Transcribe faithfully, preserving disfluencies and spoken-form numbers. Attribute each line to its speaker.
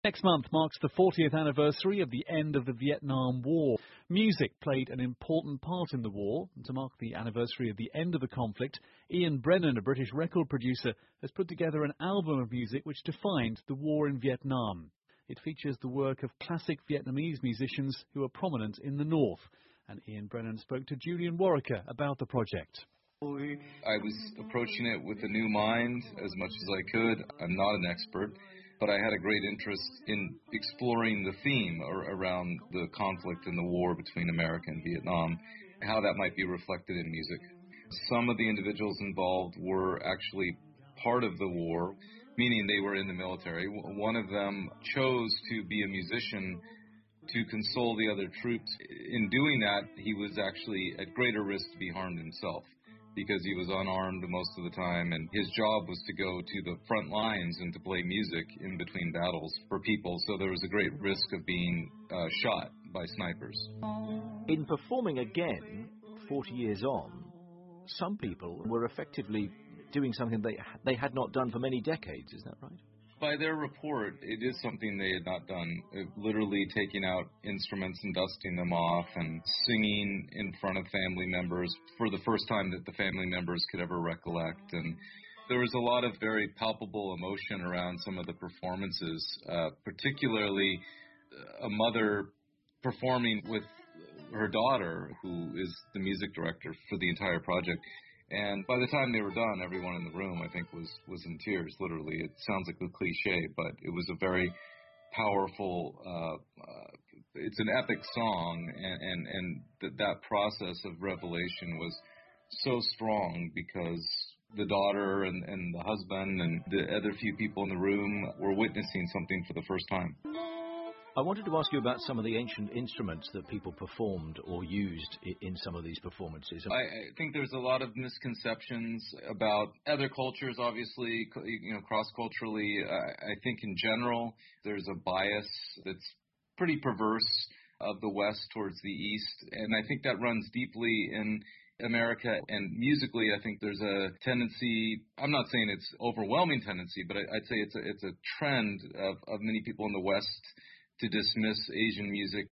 Speaker 1: Next month marks the fortieth anniversary of the end of the Vietnam War. Music played an important part in the war. And to mark the anniversary of the end of the conflict, Ian Brennan, a British record producer, has put together an album of music which defined the war in Vietnam. It features the work of classic Vietnamese musicians who are prominent in the north. And Ian Brennan spoke to Julian Warwicker about the project.
Speaker 2: I was approaching it with a new mind as much as I could. I'm not an expert, but I had a great interest in exploring the theme or around the conflict and the war between America and Vietnam, how that might be reflected in music. Some of the individuals involved were actually part of the war, meaning they were in the military. One of them chose to be a musician to console the other troops. In doing that, he was actually at greater risk to be harmed himself, because he was unarmed most of the time, and his job was to go to the front lines and to play music in between battles for people, so there was a great risk of being uh, shot by snipers.
Speaker 3: In performing again, forty years on, some people were effectively doing something they they had not done for many decades, is that right?
Speaker 2: By their report, it is something they had not done, uh, literally taking out instruments and dusting them off and singing in front of family members for the first time that the family members could ever recollect. And there was a lot of very palpable emotion around some of the performances, uh, particularly a mother performing with her daughter, who is the music director for the entire project. And by the time they were done, everyone in the room, I think, was, was in tears, literally. It sounds like a cliche, but it was a very powerful, uh, uh, it's an epic song, and, and, and th- that process of revelation was so strong because the daughter and, and the husband and the other few people in the room were witnessing something for the first time.
Speaker 3: I wanted to ask you about some of the ancient instruments that people performed or used in some of these performances.
Speaker 2: I, I think there's a lot of misconceptions about other cultures, obviously, you know, cross-culturally. I, I think in general there's a bias that's pretty perverse of the West towards the East, and I think that runs deeply in America. And musically, I think there's a tendency, I'm not saying it's overwhelming tendency, but I, I'd say it's a, it's a trend of, of many people in the West to dismiss Asian music